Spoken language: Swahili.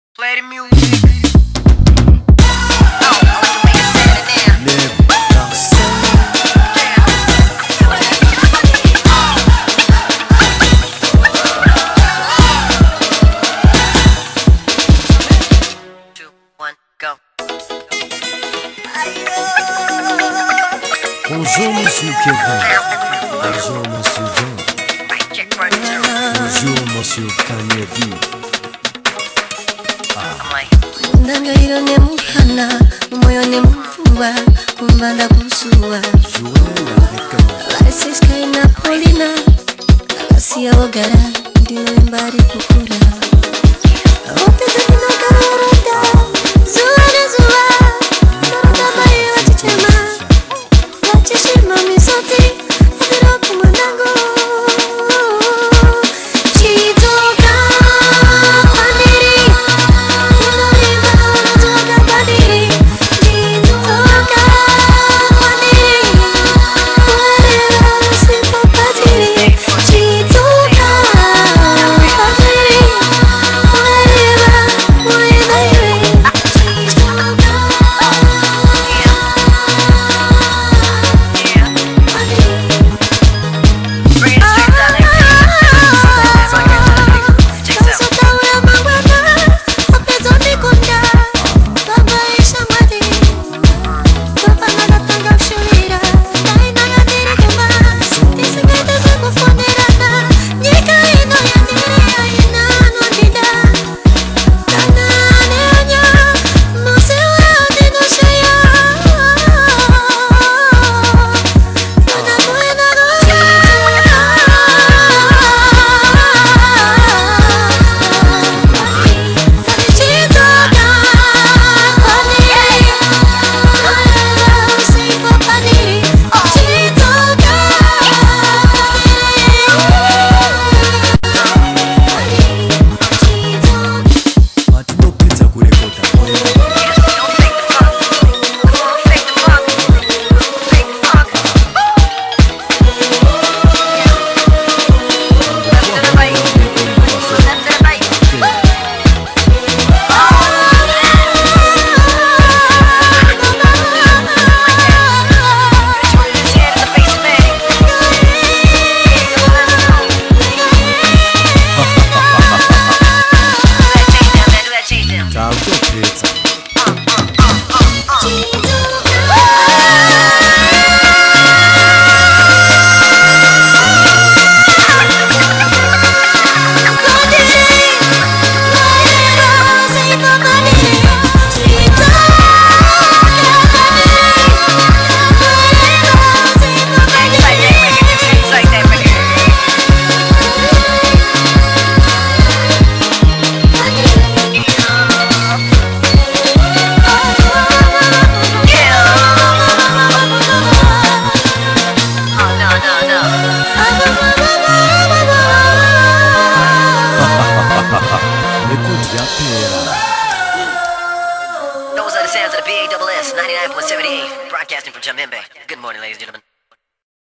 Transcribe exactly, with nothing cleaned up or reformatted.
Play the music. Oh, I like the way you're saying it now. Live dancing. Two, one, go. Bonjour Monsieur Kevin. Bonjour Monsieur John. Check one, two. Bonjour Monsieur Kanyedi. I'm like, Ndangayiro ne muhana, umoyo ne mvuwa, kumbanda kusua. Joël avec Alisiska ina polina, alasiya ogara, ndilo imbari kukura. Opeta nino karorota, zuwa na zuwa, karota bayi wachichema, wachishima misoti, adiro kumandango. Chitoka pandiri, tunoriba unatoka pandiri, chitoka pandiri, whatever usipo pandiri, chitoka pandiri, whatever, whatever, chitoka bring it straight down there. Check this out. Matinokwidza kurekota. Don't fake the funk. Come on, fake the funk. Fake the funk. Left to the right. Left to the right. Put his hand in the face of Manny. Do that change down, man. Do that change down. Takutopedza. It's like that right here. Oh, no, no, no. Rekodi yapera. Those are the sounds of the B A S S ninety-nine point seven eight, broadcasting from Jamimbe. Good morning, ladies and gentlemen.